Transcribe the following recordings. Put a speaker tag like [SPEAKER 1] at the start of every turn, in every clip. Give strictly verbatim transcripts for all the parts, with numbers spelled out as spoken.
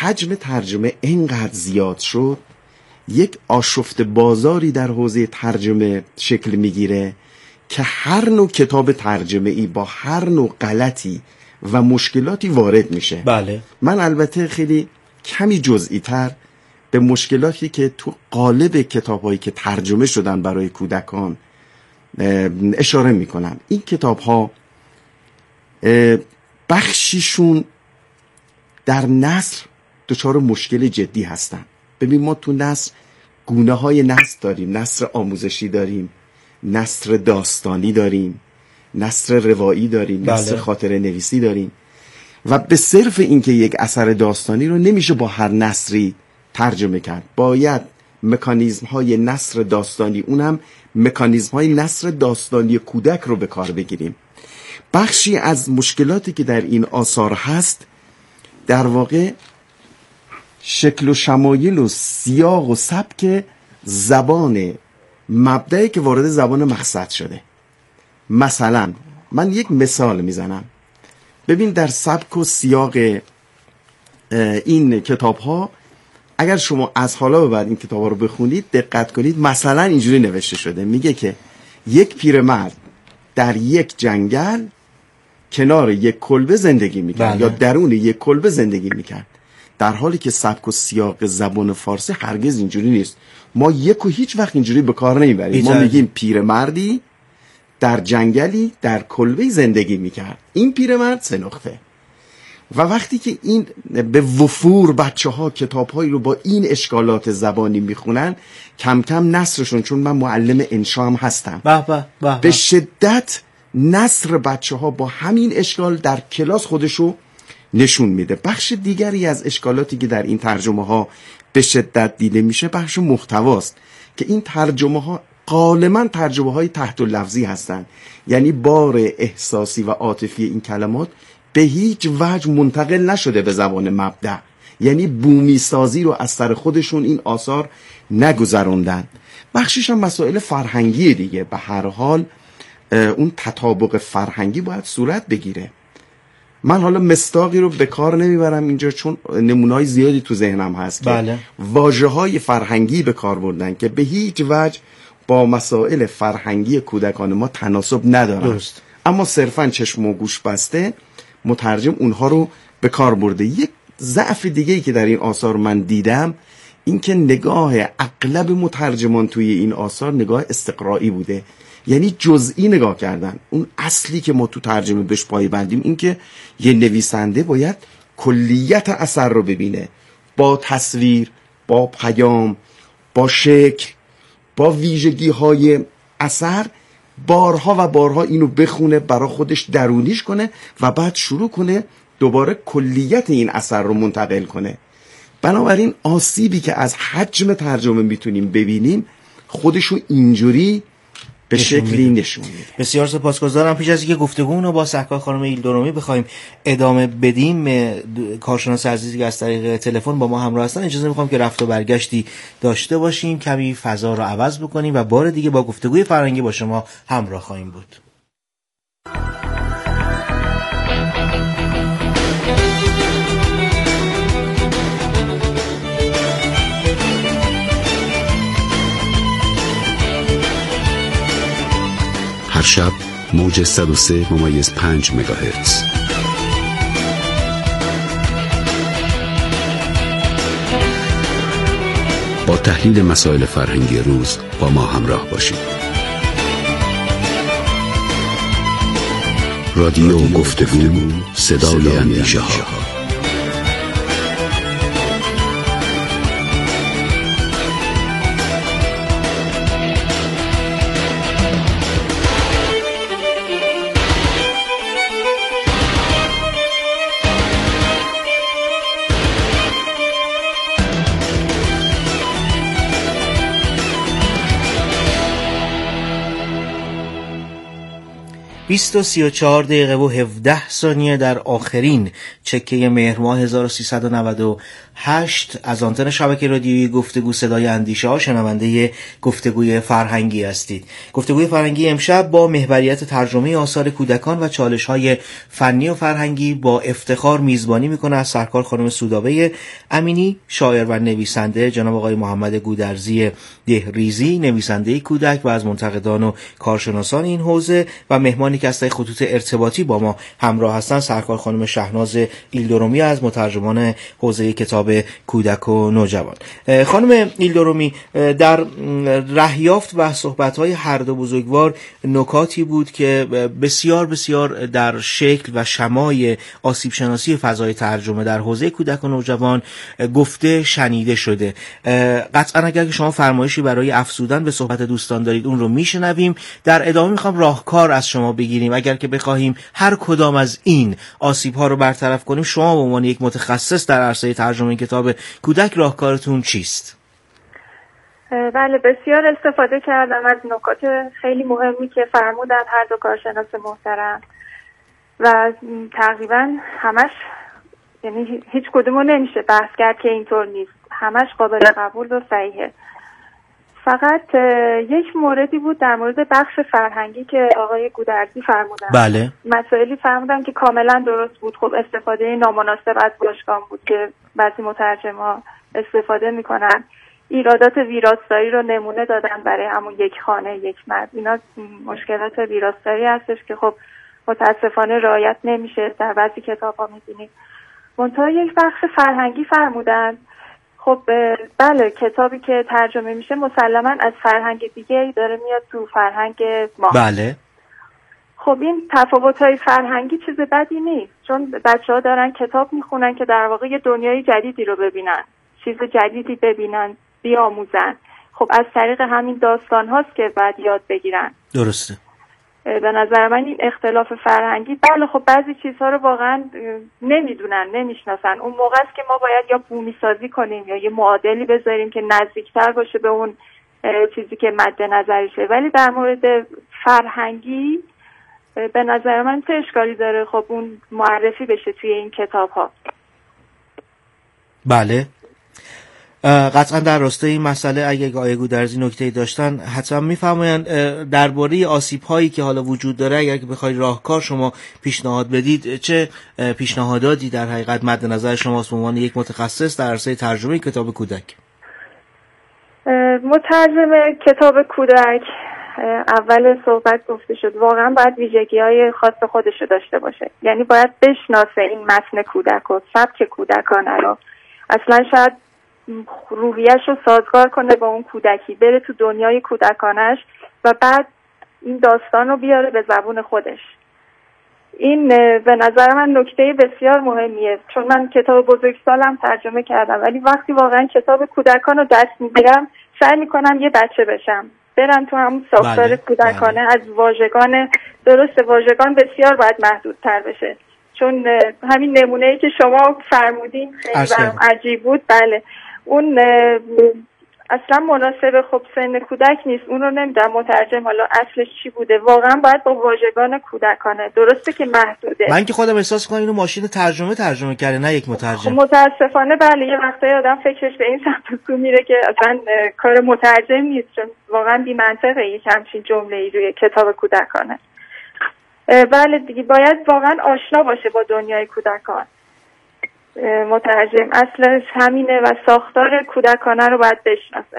[SPEAKER 1] حجم ترجمه اینقدر زیاد شد، یک آشفت بازاری در حوزه ترجمه شکل میگیره که هر نوع کتاب ترجمه ای با هر نوع غلطی و مشکلاتی وارد میشه.
[SPEAKER 2] بله.
[SPEAKER 1] من البته خیلی کمی جزئی تر به مشکلاتی که تو قالب کتاب‌هایی که ترجمه شدن برای کودکان اشاره میکنم. این کتاب‌ها بخشیشون در نثر دچار مشکل جدی هستن. ببین ما تو نثر گونه های نثر داریم، نثر آموزشی داریم، نثر داستانی داریم، نثر روایی داریم،
[SPEAKER 2] بله.
[SPEAKER 1] نثر خاطره نویسی داریم و به صرف اینکه یک اثر داستانی رو نمیشه با هر نثری ترجمه کرد، باید مکانیزم های نثر داستانی، اونم مکانیزم های نثر داستانی کودک رو به کار بگیریم. بخشی از مشکلاتی که در این آثار هست در واقع شکل و شمایل و سیاق و سبک زبان مبدئی که وارد زبان مقصد شده. مثلا من یک مثال میزنم. ببین در سبک و سیاق این کتاب ها اگر شما از حالا به بعد این کتاب ها رو بخونید دقت کنید، مثلا اینجوری نوشته شده، میگه که یک پیرمرد در یک جنگل کنار یک کلبه زندگی میکرد. بله. یا درون یک کلبه زندگی میکرد، در حالی که سبک و سیاق زبان فارسی هرگز اینجوری نیست. ما یک و هیچ وقت اینجوری به کار نمیبریم. ما میگیم پیرمردی در جنگلی در کلبه زندگی میکرد، این پیرمرد سه نقطه. و وقتی که این به وفور بچه ها کتاب هایی رو با این اشکالات زبانی میخونن، کم کم نثرشون، چون من معلم انشا هم هستم،
[SPEAKER 2] به به به
[SPEAKER 1] به شدت نثر بچه ها با همین اشکال در کلاس خودشو نشون میده. بخش دیگری از اشکالاتی که در این ترجمه ها به شدت دیده میشه بخش محتواست که این ترجمه ها غالبا ترجمه های تحت لفظی هستن، یعنی بار احساسی و عاطفی این کلمات به هیچ وجه منتقل نشده به زبان مبدأ، یعنی بومی سازی رو از سر خودشون این آثار نگذروندن. بخشش هم مسائل فرهنگی دیگه، به هر حال اون تطابق فرهنگی باید صورت بگیره. من حالا مصداقی رو به کار نمیبرم اینجا چون نمونه‌های زیادی تو ذهنم هست.
[SPEAKER 2] بله.
[SPEAKER 1] که واژه‌های فرهنگی به کار بردن که به هیچ وجه با مسائل فرهنگی کودکان ما تناسب ندارن.
[SPEAKER 2] درست.
[SPEAKER 1] اما صرفاً چشم و گوش بسته مترجم اونها رو به کار برده. یک ضعف دیگه‌ای که در این آثار من دیدم این که نگاه اغلب مترجمان توی این آثار نگاه استقرایی بوده، یعنی جزئی نگاه کردن. اون اصلی که ما تو ترجمه بهش پایبندیم این که یه نویسنده باید کلیت اثر رو ببینه، با تصویر، با پیام، با شکل، با ویژگی های اثر، بارها و بارها اینو بخونه، برای خودش درونیش کنه و بعد شروع کنه دوباره کلیت این اثر رو منتقل کنه. بنابراین آسیبی که از حجم ترجمه میتونیم ببینیم خودشو اینجوری به شکلی نشون میده.
[SPEAKER 2] بسیار سپاسگزارم. پیش از اینکه گفتگومون رو با سحکار خانم ایلدرمی بخوایم ادامه بدیم، کارشناس عزیزی که از طریق تلفن با ما همراه هستن، اجازه میخوام که رفت و برگشتی داشته باشیم، کمی فضا رو عوض بکنیم و بار دیگه با گفتگوی فرهنگی با شما همراه خواهیم بود.
[SPEAKER 3] هر شب موج صد و سه ممیز پنج مگاهرتز. با تحلیل مسائل فرهنگی روز با ما همراه باشید. رادیو گفتگو، صدای اندیشه ها.
[SPEAKER 2] بیست و سی و چهار دقیقه و هفده ثانیه در آخرین چکه مهر ماه هزار و سیصد و نود و هشت از آنتن شبکه رادیویی گفتگو صدای اندیشه ها شنونده گفتگوی فرهنگی هستید. گفتگوی فرهنگی امشب با محوریت ترجمه آثار کودکان و چالش های فنی و فرهنگی با افتخار میزبانی میکنه از سرکار خانم سودابه امینی، شاعر و نویسنده، جناب آقای محمد گودرزی دهریزی، نویسنده کودک و از منتقدان و کارشناسان این حوزه، و مهمانی که از خطوط ارتباطی با ما همراه هستند سرکار خانم شهناز ایلدرومی از مترجمان حوزه کتاب کودک و نوجوان. خانم ایلدرومی، در رهیافت و صحبت‌های هر دو بزرگوار نکاتی بود که بسیار بسیار در شکل و شمای آسیب شناسی فضای ترجمه در حوزه کودک و نوجوان گفته شنیده شده. قطعا اگر که شما فرمایشی برای افزودن به صحبت دوستان دارید اون رو میشنویم. در ادامه میخوام راهکار از شما بگیریم اگر که بخواهیم هر کدام از این آسیب‌ها رو برطرف کنیم. شما به عنوان یک متخصص در عرصه ترجمه کتاب کودک راهکارتون چیست؟
[SPEAKER 4] بله، بسیار استفاده کردم از نکات خیلی مهمی که فرمودن هر دو کارشناس محترم و تقریبا همش، یعنی هیچ کدومو نمیشه بحث کرد که اینطور نیست، همش قابل قبول و صحیحه. فقط یک موردی بود در مورد بخش فرهنگی که آقای گودرزی فرمودن.
[SPEAKER 2] بله.
[SPEAKER 4] مسائلی فرمودن که کاملا درست بود. خب استفاده نامناسب از باشگاه بود که بعضی مترجم‌ها استفاده میکنن. ایرادات ویراستاری رو نمونه دادن برای همون یک خانه یک مرد. اینا مشکلات ویراستاری هستش که خب متاسفانه رعایت نمیشه در بعضی کتاب‌ها می‌بینید. منتها یک بخش فرهنگی فرمودن. خب بله، کتابی که ترجمه میشه مسلماً از فرهنگ دیگه داره میاد تو فرهنگ ما.
[SPEAKER 2] بله.
[SPEAKER 4] خب این تفاوت‌های فرهنگی چیز بدی نیست، چون بچه‌ها دارن کتاب میخونن که در واقع یه دنیای جدیدی رو ببینن، چیز جدیدی ببینن، بیاموزن. خب از طریق همین داستان هاست که باید یاد بگیرن.
[SPEAKER 2] درسته.
[SPEAKER 4] به نظر من این اختلاف فرهنگی، بله خب بعضی چیزها رو واقعا نمیدونن، نمیشناسن. اون موقع است که ما باید یا بومی سازی کنیم یا یه معادلی بذاریم که نزدیکتر باشه به اون چیزی که مد نظرشه. ولی در مورد فرهنگی به نظر من چه اشکالی داره خب اون معرفی بشه توی این کتاب ها.
[SPEAKER 2] بله، قطعا در راستای این مسئله اگه آقای گودرزی نکته‌ای داشتن حتما میفرمایند. درباره آسیب‌هایی که حالا وجود داره اگر که بخواید راهکار شما پیشنهاد بدید، چه پیشنهاداتی در حقیقت مد نظر شماست به عنوان یک متخصص در عرصه ترجمه کتاب کودک؟
[SPEAKER 4] مترجم کتاب کودک، اول صحبت گفته شد، واقعا باید ویژگی‌های خاص خودش رو داشته باشه. یعنی باید بشناسه این متن کودک و سبک کودکانه رو، اصلا شاید روحیش رو سازگار کنه با اون کودکی، بره تو دنیای کودکانش و بعد این داستان رو بیاره به زبون خودش. این به نظر من نکته بسیار مهمیه، چون من کتاب بزرگسالم ترجمه کردم ولی وقتی واقعا کتاب کودکان رو دست میگیرم سعی میکنم یه بچه بشم، برم تو همون ساختار بله، کودکانه. بله. از واژگان، درست واژگان بسیار باید محدودتر بشه، چون همین نمونه‌ای که شما فرمودین خیلی برام عجیب بود. بله، اون اصلا مناسب خب سن کودک نیست. اون رو نمیدونم مترجم حالا اصلش چی بوده، واقعا باید با واژگان کودکانه. درسته که محدوده.
[SPEAKER 2] من که خودم احساس کنم اینو ماشین ترجمه ترجمه کرده نه یک مترجم.
[SPEAKER 4] خب متاسفانه بله، یه وقتایی آدم فکرش به این سمت میره که اصلا کار مترجم نیست، چون واقعا بی منطقه یک همچین جمله‌ای روی کتاب کودکانه. بله دیگه، باید واقعا آشنا باشه با دنیای کودکان. مترجم اصلش همینه و ساختار کودکانه رو باید بشناسه.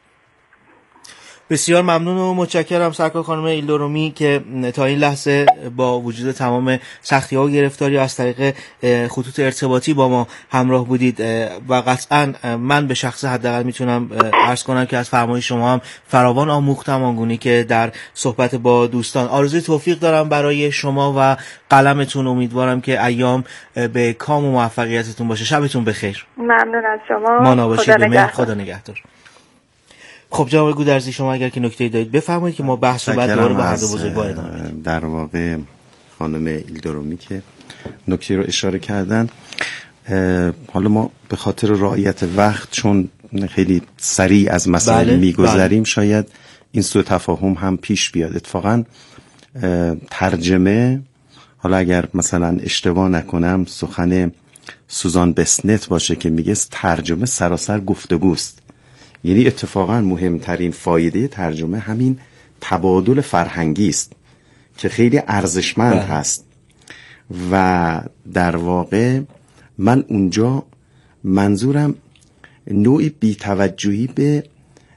[SPEAKER 2] بسیار ممنون و متشکرم سرکار خانم ایلدرومی که تا این لحظه با وجود تمام سختی‌ها و گرفتاری از طریق خطوط ارتباطی با ما همراه بودید و قطعا من به شخص حداقل میتونم عرض کنم که از فرمایش شما هم فراوان آموختم، آنگونه که در صحبت با دوستان. آرزوی توفیق دارم برای شما و قلمتون. امیدوارم که ایام به کام و موفقیتتون باشه. شبتون بخیر.
[SPEAKER 4] ممنون از شما.
[SPEAKER 2] مانا باشید. خدا نگهدار. خب جناب گودرزی، شما اگر که نکته‌ای دارید بفرمایید که ما بحث رو بعد دوباره با هر دو بزرگوار ادامه بدیم.
[SPEAKER 1] در واقع خانم ایلدرومی که نکته رو اشاره کردن، حالا ما به خاطر رعایت وقت چون خیلی سریع از مسائل بله، میگذریم بله. شاید این سوء تفاهم هم پیش بیاد. اتفاقا ترجمه، حالا اگر مثلا اشتباه نکنم سخن سوزان بسنت باشه که میگه ترجمه سراسر گفتگوست. یعنی اتفاقا مهمترین فایده ترجمه همین تبادل فرهنگی است که خیلی ارزشمند بله. هست. و در واقع من اونجا منظورم نوعی بی‌توجهی به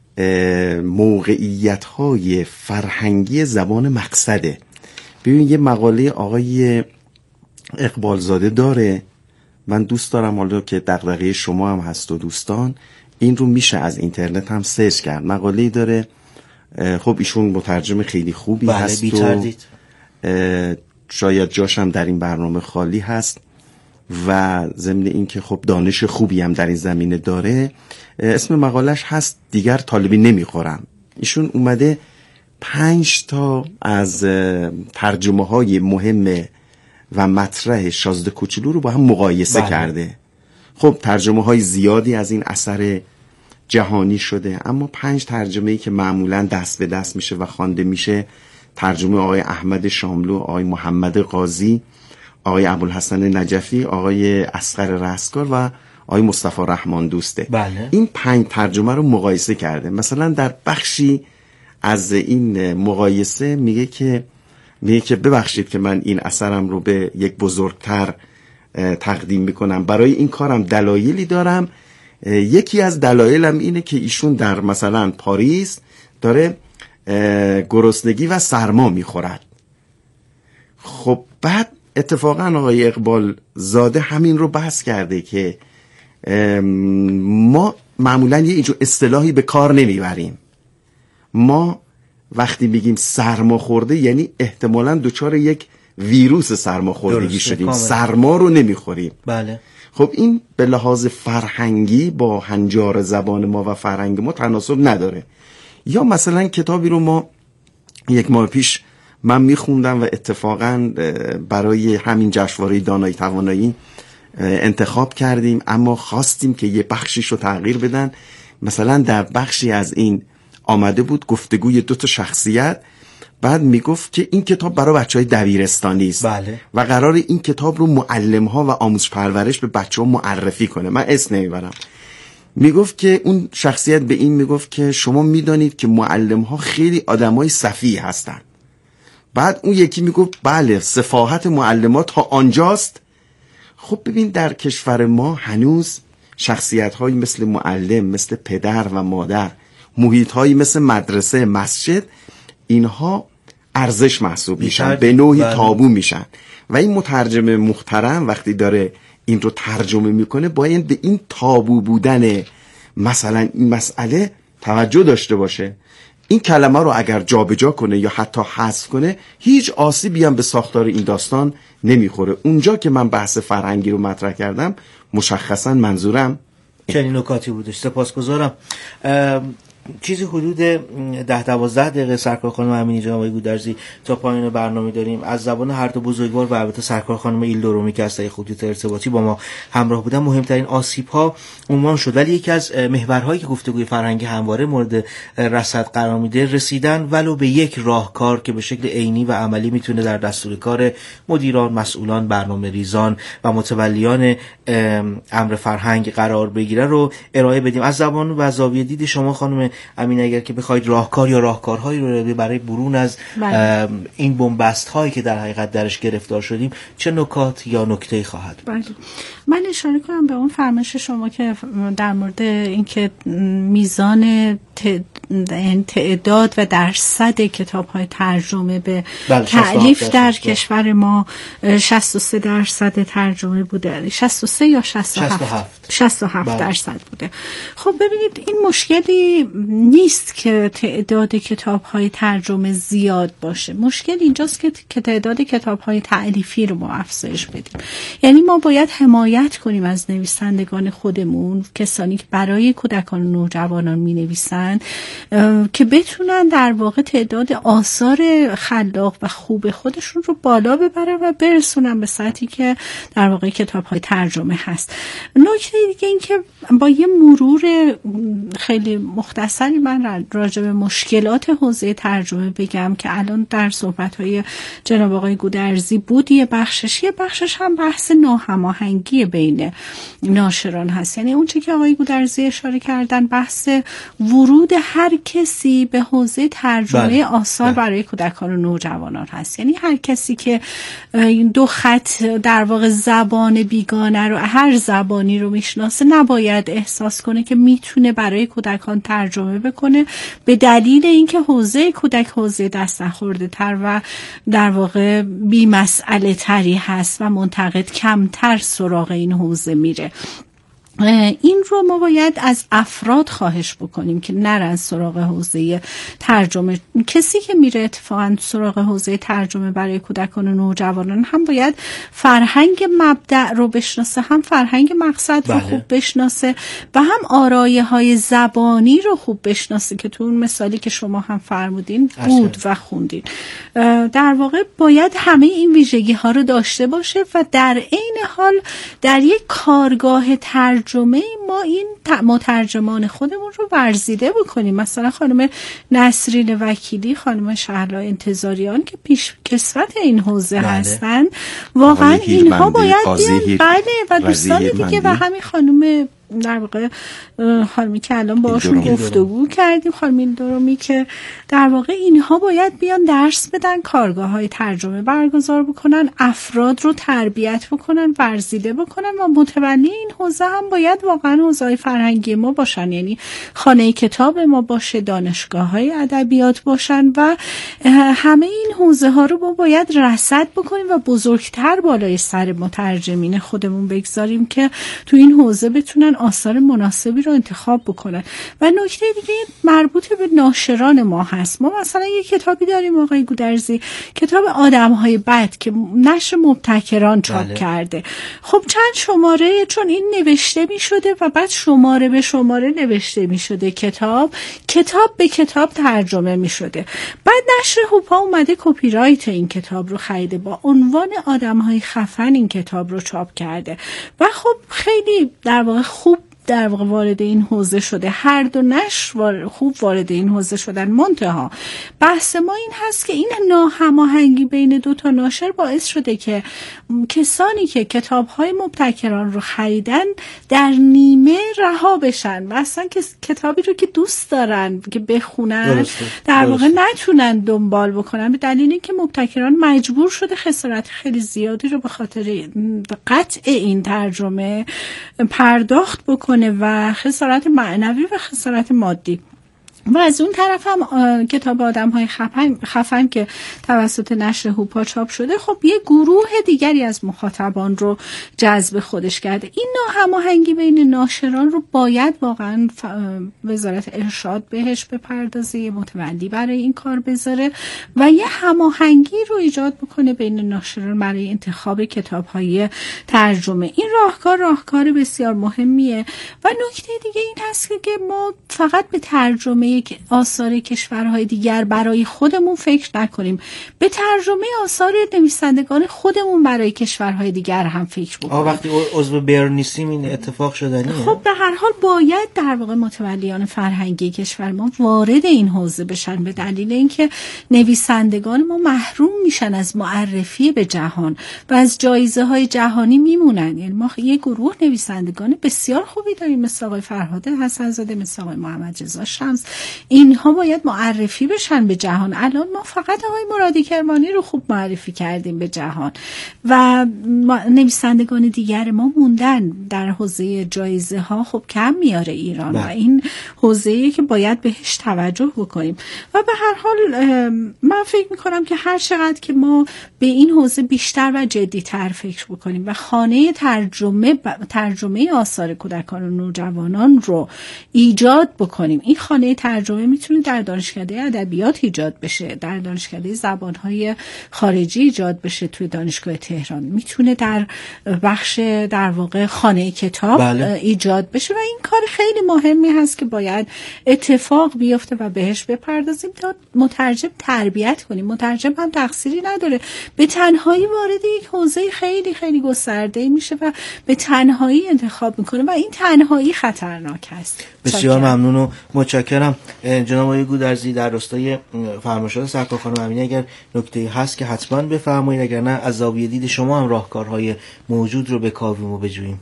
[SPEAKER 1] موقعیت‌های فرهنگی زبان مقصده. ببین یه مقاله آقای اقبالزاده داره، من دوست دارم حالا که دغدغه شما هم هست و دوستان، این رو میشه از اینترنت هم سرچ کرد. مقاله‌ای داره، خب ایشون مترجم خیلی خوبی بله هست و شاید جاشم در این برنامه خالی هست و ضمن این که خب دانش خوبی هم در این زمینه داره. اسم مقالش هست دیگر طالبی نمیخورم. ایشون اومده پنج تا از ترجمه های مهم و مطرح شازده کوچولو رو با هم مقایسه بله. کرده. خب ترجمه های زیادی از این اثر جهانی شده، اما پنج ترجمه‌ای که معمولا دست به دست میشه و خوانده میشه، ترجمه آقای احمد شاملو، آقای محمد قاضی، آقای ابوالحسن نجفی، آقای اصغر رستگار و آقای مصطفی رحمان دوسته.
[SPEAKER 2] بله.
[SPEAKER 1] این پنج ترجمه رو مقایسه کرده. مثلا در بخشی از این مقایسه میگه که میگه که ببخشید که من این اثرم رو به یک بزرگتر تقدیم میکنم، برای این کارم دلایلی دارم. یکی از دلایلم اینه که ایشون در مثلا پاریس داره گرسنگی و سرما میخورد. خب بعد اتفاقا آقای اقبال زاده همین رو بحث کرده که ما معمولا یه اینجور اصطلاحی به کار نمیبریم. ما وقتی میگیم سرما خورده یعنی احتمالاً دچار یک ویروس سرماخوردگی شدیم، سرما رو نمیخوریم.
[SPEAKER 2] بله.
[SPEAKER 1] خب این به لحاظ فرهنگی با هنجار زبان ما و فرهنگ ما تناسب نداره. یا مثلا کتابی رو ما یک ماه پیش من میخوندم و اتفاقا برای همین جشنواره دانایی توانایی انتخاب کردیم، اما خواستیم که یه بخشیش رو تغییر بدن. مثلا در بخشی از این آمده بود گفتگوی دو تا شخصیت، بعد میگفت که این کتاب برای بچهای دبیرستانی است
[SPEAKER 2] بله.
[SPEAKER 1] و قرار این کتاب رو معلم‌ها و آموزش پرورش به بچه‌ها معرفی کنه. من اسم نمیبرم. میگفت که اون شخصیت به این میگفت که شما میدانید که معلم‌ها خیلی آدمای سفیه هستن. بعد اون یکی میگفت بله سفاهت معلمات تا آنجاست. خب ببین در کشور ما هنوز شخصیت‌هایی مثل معلم، مثل پدر و مادر، محیط‌هایی مثل مدرسه، مسجد، اینها ارزش محسوب میشن، به نوعی بله. تابو میشن. و این مترجم محترم وقتی داره این رو ترجمه میکنه باید به این تابو بودن مثلا این مسئله توجه داشته باشه. این کلمه رو اگر جابجا کنه یا حتی حذف کنه هیچ آسیبی هم به ساختار این داستان نمیخوره. اونجا که من بحث فرهنگی رو مطرح کردم مشخصا منظورم
[SPEAKER 2] چنین نکاتی بودش. سپاسگزارم. چیزی حدود ده دوازده دقیقه سرکار خانم امینی جناب آقای گودرزی تا پایان برنامه داریم. از زبان هر دو بزرگوار و البته سرکار خانم ایلدورومی که از طریق خطوط ارتباطی با ما همراه بودن مهمترین آسیب ها عنوان شد، ولی یکی از محورهایی که گفتگوی فرهنگی همواره مورد رصد قرار میده رسیدن ولو به یک راهکار که به شکل عینی و عملی میتونه در دستور کار مدیران، مسئولان، برنامه ریزان و متولیان امر فرهنگ قرار بگیره رو ارائه بدیم. از زبان و زاویه دید شما خانم امین اگر که بخواید راهکار یا راهکارهایی رو برای برون از بله. این بنبست هایی که در حقیقت درش گرفتار شدیم چه نکات یا نکته‌ای خواهد بود؟
[SPEAKER 5] بله. من اشاره کنم به اون فرمایش شما که در مورد اینکه میزان تعداد و درصد کتاب‌های ترجمه به بله تألیف در کشور ما شصت و سه درصد ترجمه بوده. شصت و سه یا شصت و هفت شصت و هفت بله. درصد بوده. خب ببینید این مشکلی نیست که تعداد کتاب‌های ترجمه زیاد باشه. مشکل اینجاست که که تعداد کتاب‌های تألیفی رو ما افزایش بدیم. یعنی ما باید حمایت کنیم از نویسندگان خودمون، کسانی که برای کودکان و نوجوانان می‌نویسند بکنن که بتونن در واقع تعداد آثار خلاق و خوب خودشون رو بالا ببرن و برسونن به سطحی که در واقع کتاب‌های ترجمه هست. نکته دیگه این که با یه مرور خیلی مختصری من راجع به مشکلات حوزه ترجمه بگم که الان در صحبت‌های جناب آقای گودرزی بود، یه بخشش یه بخشش هم بحث ناهماهنگی بین ناشران هست. یعنی اون چیزی که آقای گودرزی اشاره کردن بحث ورود هر کسی به حوزه ترجمه بله. آثار بله. برای کودکان و نوجوانان هست. یعنی هر کسی که این دو خط در واقع زبان بیگانه رو، هر زبانی رو میشناسه، نباید احساس کنه که میتونه برای کودکان ترجمه بکنه به دلیل اینکه حوزه کودک حوزه دست نخورده تر و در واقع بی مسئله تری هست و منتقد کمتر سراغ این حوزه میره. این رو ما باید از افراد خواهش بکنیم که نرن سراغ حوزه ترجمه. کسی که میره اتفاقا سراغ حوزه ترجمه برای کودکان و نوجوانان هم باید فرهنگ مبدأ رو بشناسه، هم فرهنگ مقصد رو بله. خوب بشناسه و هم آرایه های زبانی رو خوب بشناسه که تو اون مثالی که شما هم فرمودین بود و خوندین. در واقع باید همه این ویژگی ها رو داشته باشه و در عین حال در یک کارگاه ترجمه ترجمه ما این مترجمان خودمون رو ورزیده بکنیم. مثلا خانم نسرین وکیلی، خانم شهلا انتظاریان که پیش کسوت این حوزه بله. هستن، واقعا اینها باید بیان بله و دوستان دیگه و همین خانم در واقع خانمی که الان باشون گفتگو کردیم، خانمی درومی، که در واقع اینها باید بیان درس بدن، کارگاه های ترجمه برگزار بکنن، افراد رو تربیت بکنن، ورزیده بکنن و متولی این حوزه هم باید واقعا حوزه فرهنگی ما باشن. یعنی خانه کتاب ما باشه، دانشگاه های ادبیات باشن و همه این حوزه ها رو ما باید رصد بکنیم و بزرگتر بالای سر مترجمین خودمون بگذاریم که تو این حوزه بتونن آثار مناسبی رو انتخاب بکنن. و نکته دیگه مربوط به ناشران ما هست. ما مثلا یه کتابی داریم آقای گودرزی، کتاب آدم‌های بد که نشر مبتکران چاپ بله. کرده. خب چند شماره، چون این نوشته می شده و بعد شماره به شماره نوشته می شده، کتاب کتاب به کتاب ترجمه می شده. بعد نشر هوپا اومده کپی رایت این کتاب رو خریده، با عنوان آدم‌های خفن این کتاب رو چاپ کرده و خب خیلی در واقع خوب در واقع وارد این حوزه شده. هر دو نشر خوب وارد این حوزه شدن. منتها بحث ما این هست که این ناهماهنگی بین دو تا ناشر باعث شده که کسانی که کتاب‌های مبتکران رو خریدن در نیمه رها بشن و اصلا که کتابی رو که دوست دارن که بخونن درسته. در واقع درسته. نتونن دنبال بکنن به دلیل اینکه مبتکران مجبور شده خسارت خیلی زیادی رو به خاطر قطع این ترجمه پرداخت بکنه و خسارت معنوی و خسارت مادی. و از اون طرف هم کتاب آدم‌های خفن, خفن که توسط نشر هوپا چاپ شده، خب یه گروه دیگری از مخاطبان رو جذب خودش کرده. این ناهماهنگی بین ناشران رو باید واقعا وزارت ارشاد بهش بپردازه، یه متولی برای این کار بذاره و یه هماهنگی رو ایجاد بکنه بین ناشران برای انتخاب کتاب‌های ترجمه. این راهکار راهکار بسیار مهمیه. و نکته دیگه این هست که ما فقط به ترجمه آثار کشورهای دیگر برای خودمون فکر نکنیم، به ترجمه آثار نویسندگان خودمون برای کشورهای دیگر هم فکر بکنیم.
[SPEAKER 2] وقتی عضو بیر نیستیم این اتفاق شدنیه.
[SPEAKER 5] خب به هر حال باید در واقع متولیان فرهنگی کشور ما وارد این حوزه بشن، به دلیل اینکه نویسندگان ما محروم میشن از معرفی به جهان و از جایزه های جهانی میمونن. یعنی ما یه گروه نویسندگان بسیار خوبی داریم، مثل آقای فرهاد حسن‌زاده، مثل آقای محمد رضا شمس. اینها باید معرفی بشن به جهان. الان ما فقط آقای مرادی کرمانی رو خوب معرفی کردیم به جهان و نویسندگان دیگر ما موندن در حوزه جایزه ها. خب کم میاره ایران و این حوزه‌ای که باید بهش توجه بکنیم. و به هر حال من فکر میکنم که هر چقدر که ما به این حوزه بیشتر و جدی‌تر فکر بکنیم و خانه ترجمه ترجمه آثار کودکان و نوجوانان رو ایجاد بکنیم. این خانه ترجمه میتونه در دانشکده ادبیات ایجاد بشه، در دانشکده زبانهای خارجی ایجاد بشه توی دانشگاه تهران، میتونه در بخش در واقع خانه کتاب بله. ایجاد بشه و این کار خیلی مهمی هست که باید اتفاق بیفته و بهش بپردازیم تا مترجم تربیت کنیم. مترجم هم تقصیری نداره، به تنهایی وارد یک حوزه خیلی خیلی گسترده میشه و به تنهایی انتخاب میکنه و این تنهایی خطرناک است.
[SPEAKER 2] بسیار ممنون و متشکرم. جناب آقای گودرزی، در راستای فرمایشات سرکار خانم امینی اگر نکته‌ای هست که حتما بفرمایید، اگر نه از زاویه دید شما هم راهکارهای موجود رو بکاویم و بجوییم.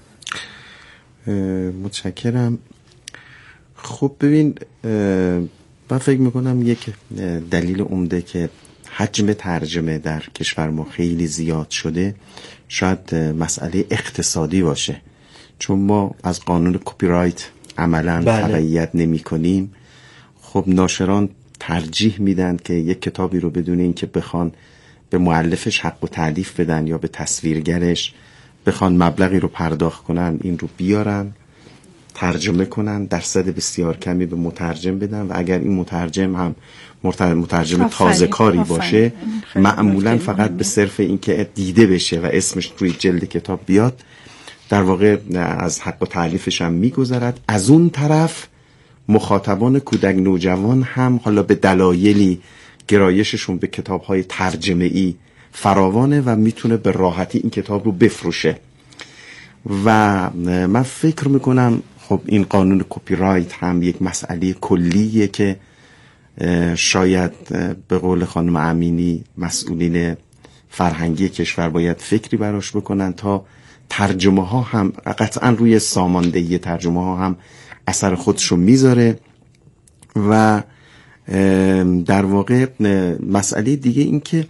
[SPEAKER 1] متشکرم. خب ببین، من فکر میکنم یک دلیل عمده که حجم ترجمه در کشور ما خیلی زیاد شده شاید مسئله اقتصادی باشه، چون ما از قانون کپی رایت عملاً بله. تبعیت نمی کنیم. خب ناشران ترجیح میدن که یک کتابی رو بدون اینکه بخوان به مؤلفش حق و تألیف بدن یا به تصویرگرش بخوان مبلغی رو پرداخت کنن، این رو بیارن ترجمه کنن، درصد بسیار کمی به مترجم بدن و اگر این مترجم هم مترجم تازه کاری باشه معمولا فقط به صرف اینکه دیده بشه و اسمش روی جلد کتاب بیاد در واقع از حق و تألیفش هم میگذرد. از اون طرف مخاطبان کودک نوجوان هم حالا به دلایلی گرایششون به کتاب‌های ترجمه‌ای فراوانه و میتونه به راحتی این کتاب رو بفروشه و من فکر میکنم خب این قانون کپی رایت هم یک مسئله کلیه که شاید به قول خانم امینی مسئولین فرهنگی کشور باید فکری براش بکنن تا ترجمه ها هم قطعا روی ساماندهی ترجمه ها هم اثر خودشو میذاره و در واقع مسئله دیگه این که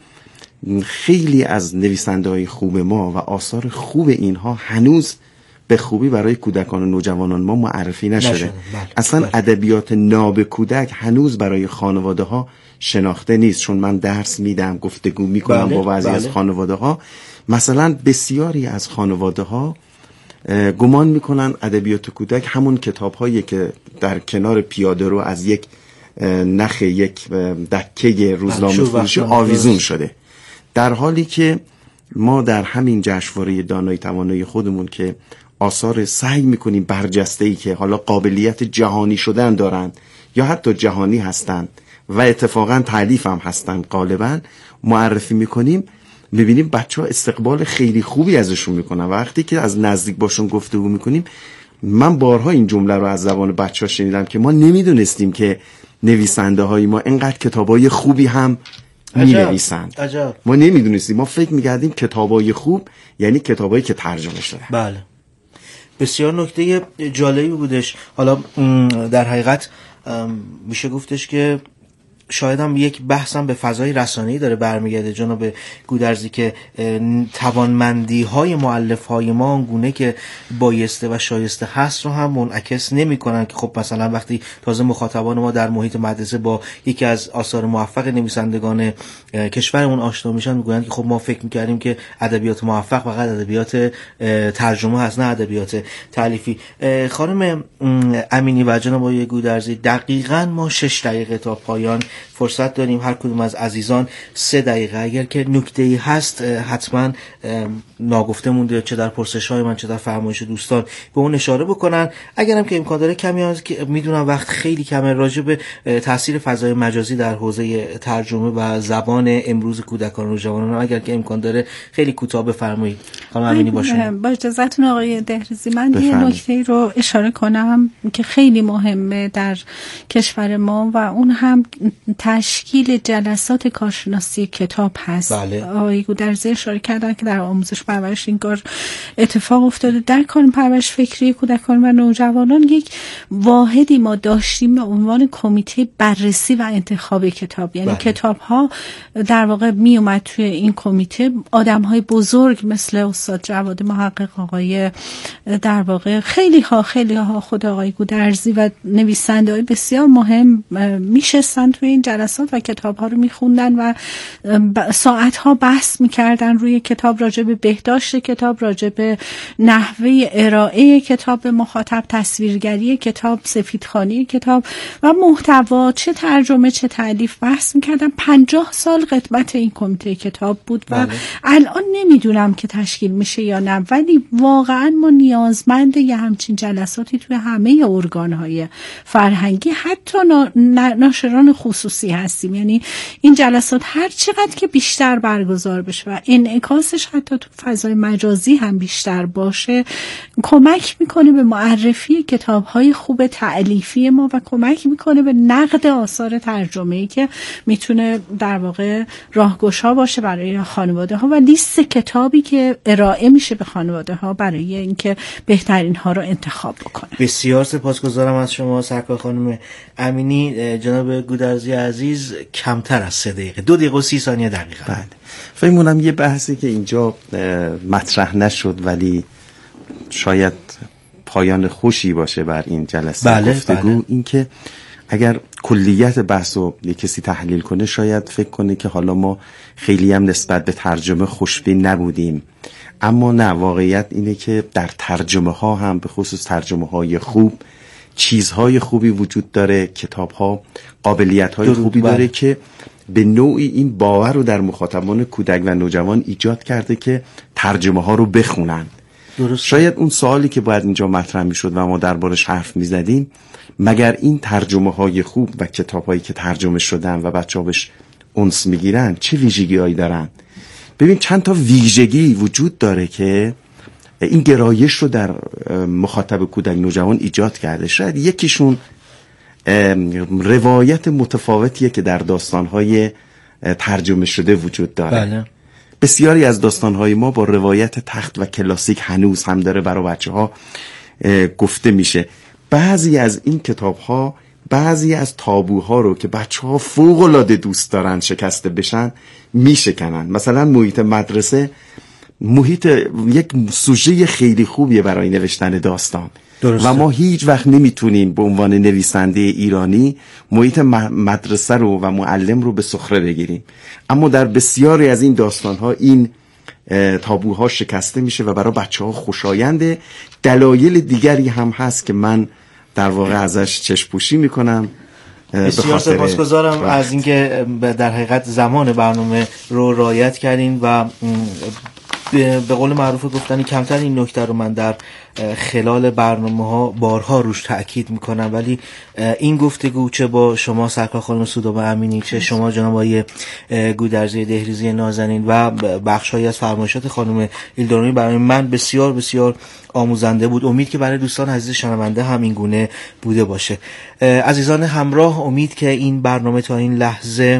[SPEAKER 1] خیلی از نویسنده های خوب ما و آثار خوب اینها هنوز به خوبی برای کودکان و نوجوانان ما معرفی نشده, نشده. بله. اصلا بله. ادبیات ناب کودک هنوز برای خانواده ها شناخته نیست، چون من درس میدم گفتگو میکنم بله. با بعضی بله. از خانواده ها، مثلا بسیاری از خانواده ها گمان میکنن ادبیات کودک همون کتاب هایی که در کنار پیاده رو از یک نخ یک دکه روزنامه فروشی آویزون شده، در حالی که ما در همین جشنواره دانایی توانایی خودمون که آثار سعی میکنیم برجسته‌ای که حالا قابلیت جهانی شدن دارن یا حتی جهانی هستن و اتفاقا تألیف هم هستن غالبا معرفی میکنیم، میبینیم بچه ها استقبال خیلی خوبی ازشون میکنن. وقتی که از نزدیک باشون گفتگو میکنیم، من بارها این جمله رو از زبان بچه ها شنیدم که ما نمیدونستیم که نویسنده های ما اینقدر کتابای خوبی هم می نویسند. ما نمیدونستیم، ما فکر میکردیم کتابای خوب یعنی کتابایی که ترجمه شده.
[SPEAKER 2] بله، بسیار نکته جالبی بودش. حالا در حقیقت میشه گفتش که شاید هم یک بحثم به فضای رسانه‌ای داره برمیگرده جناب گودرزی که توانمندی های مؤلف های ما اونگونه که بایسته و شایسته هست رو هم منعکس نمی‌کنن که خب مثلا وقتی تازه مخاطبان ما در محیط مدرسه با یکی از آثار موفق نویسندگان کشورمون آشنا میشن میگن که خب ما فکر می‌کردیم که ادبیات موفق فقط ادبیات ترجمه هست، نه ادبیات تألیفی. خانم امینی و جناب آقای گودرزی، دقیقاً ما شش دقیقه تا پایان فرصت داریم. هر کدوم از عزیزان سه دقیقه، اگر که نکته‌ای هست حتما ناگفته مونده چه در پرسش‌های من چه در فرمایش دوستان به اون اشاره بکنن. اگرم که امکان داره کمی از که میدونم وقت خیلی کمه، راجع به تاثیر فضای مجازی در حوزه ترجمه و زبان امروز کودکان و نوجوانان اگر که امکان داره خیلی کوتاه بفرمایید. خانم امینی باشین.
[SPEAKER 5] با اجازهتون آقای دهرزی، من یه نکته رو اشاره کنم که خیلی مهمه در کشور ما و اون هم تشکیل جلسات کارشناسی کتاب هست.
[SPEAKER 2] بله.
[SPEAKER 5] آقای گودرزی اشاره کردن که در آموزش پرورش این کار اتفاق افتاده. در کار پرورش فکری کودکان و نوجوانان یک واحدی ما داشتیم به عنوان کمیته بررسی و انتخاب کتاب، یعنی بله. کتاب ها در واقع می اومد توی این کمیته آدم های بزرگ مثل استاد جواد محقق، آقای در واقع خیلی ها خیلی ها خود آقای گودرزی و نویسنده های بسیار مهم میشستن توی این جلسات و کتاب ها رو میخوندن و ساعت ها بحث میکردن روی کتاب، راجع به بهداشت کتاب، راجع به نحوه ارائه کتاب به مخاطب، تصویرگری کتاب، سفیدخوانی کتاب و محتوا، چه ترجمه چه تالیف بحث میکردن. پنجاه سال خدمت این کمیته کتاب بود و بله. الان نمیدونم که تشکیل میشه یا نه، ولی واقعا ما نیازمند یه همچین جلساتی توی همه ارگان‌های فرهنگی، حتی ناشران خصوصی هستیم. یعنی این جلسات هر چقدر که بیشتر برگزار بشه و انعکاسش حتی تو فضای مجازی هم بیشتر باشه، کمک میکنه به معرفی کتاب‌های خوب تألیفی ما و کمک میکنه به نقد آثار ترجمه‌ای که میتونه در واقع راهگشا باشه برای خانواده ها و لیست کتابی که ارائه میشه به خانواده ها برای اینکه بهترین ها رو انتخاب بکنه.
[SPEAKER 2] بسیار سپاسگزارم از شما سرکار خانم امینی. جناب گودرزی عزیز، کمتر از سه دقیقه، دو دقیقه و سی ثانیه دقیقا.
[SPEAKER 1] بله. فکر می‌کنم یه بحثی که اینجا مطرح نشد ولی شاید پایان خوشی باشه بر این جلسه
[SPEAKER 2] بله،
[SPEAKER 1] گفتگو،
[SPEAKER 2] بله.
[SPEAKER 1] این که اگر کلیت بحث رو یک کسی تحلیل کنه شاید فکر کنه که حالا ما خیلی هم نسبت به ترجمه خوشبین نبودیم، اما نه، واقعیت اینه که در ترجمه ها هم به خصوص ترجمه های خوب چیزهای خوبی وجود داره، کتاب ها قابلیت های خوبی بله. داره که به نوعی این باور رو در مخاطبان کودک و نوجوان ایجاد کرده که ترجمه ها رو بخونن. درست. شاید اون سوالی که باید اینجا مطرح میشد و ما دربارش حرف میزدیم، مگر این ترجمه های خوب و کتاب هایی که ترجمه شدن و بچه ها بهش انس میگیرن چه ویژگی هایی دارن؟ ببین چند تا ویژگی وجود داره که این گرایش رو در مخاطب کودک نوجوان ایجاد کرده. شاید یکیشون روایت متفاوتیه که در داستانهای ترجمه شده وجود داره. بله. بسیاری از داستانهای ما با روایت تخت و کلاسیک هنوز هم داره برای بچه ها گفته میشه. بعضی از این کتاب ها بعضی از تابوها رو که بچه ها فوق العاده دوست دارن شکسته بشن میشکنن. مثلا محیط مدرسه محیط یک سوژه خیلی خوبیه برای نوشتن داستان. درسته. و ما هیچ وقت نمیتونیم به عنوان نویسنده ایرانی محیط مدرسه رو و معلم رو به سخره بگیریم، اما در بسیاری از این داستان‌ها این تابوها شکسته میشه و برای بچه‌ها خوشاینده. دلایل دیگری هم هست که من در واقع ازش چشم‌پوشی میکنم.
[SPEAKER 2] بسیار سپاسگزارم از اینکه در حقیقت زمان برنامه رو رعایت کردین و به قول معروف گفتنی کمتر این نکته رو من در خلال برنامه ها بارها روش تأکید میکنم، ولی این گفتگو چه با شما سرکار خانم سودابه امینی، چه شما جناب آقای گودرزی دهریزی نازنین و بخش‌هایی از فرمایشات خانم ایلدرمی برای من بسیار بسیار آموزنده بود. امید که برای دوستان عزیز شنونده هم این گونه بوده باشه. عزیزان همراه، امید که این برنامه تا این لحظه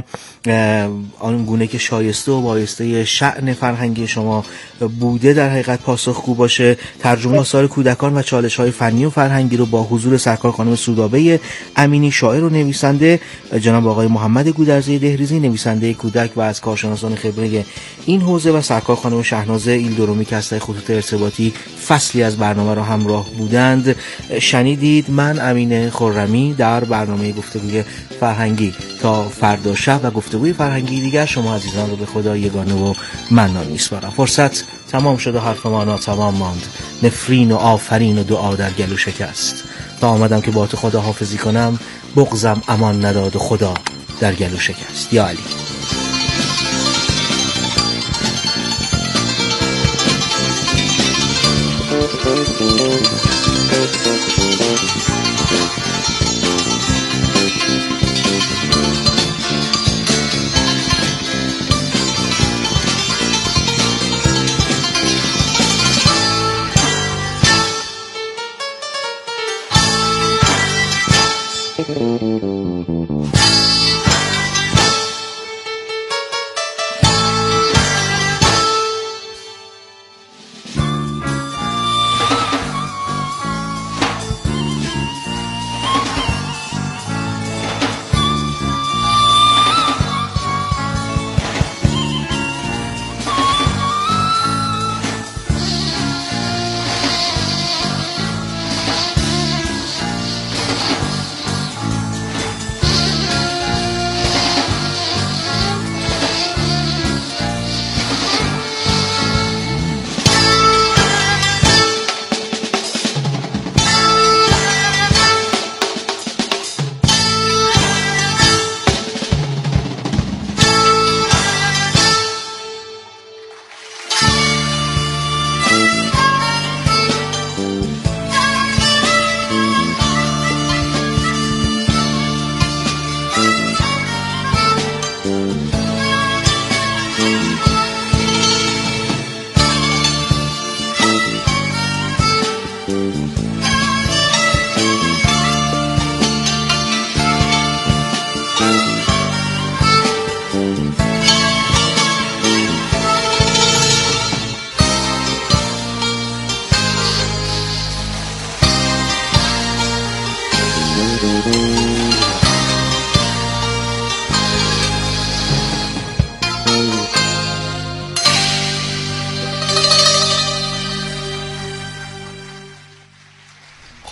[SPEAKER 2] آن گونه که شایسته و بایسته شأن فرهنگی شما بوده در حقیقت پاسخگو باشه. ترجمه آثار کودکان و چالش‌های فنی و فرهنگی رو با حضور سرکار خانم سودابه امینی، شاعر و نویسنده، جناب آقای محمد گودرزی دهریزی، نویسنده کودک و از کارشناسان خبره این حوزه، و سرکار خانم شهناز ایلدرمی که از خطوط ارتباطی فصلی از برنامه را همراه بودند. شنیدید من امین خرمی در برنامه گفتگوی فرهنگی. تا فردا شب و گفتگوی فرهنگی دیگر شما عزیزان رو به خدا یگانه و منان میسپارم. فرصت تمام شد و حرف ما ناتمام ماند. نفرین و آفرین و دعا در گلو شکست. تا آمدم که با تو خدا حافظی کنم، بغضم امان نداد و خدا در گلو شکست. یا علی.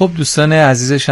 [SPEAKER 6] خب دوستان عزیز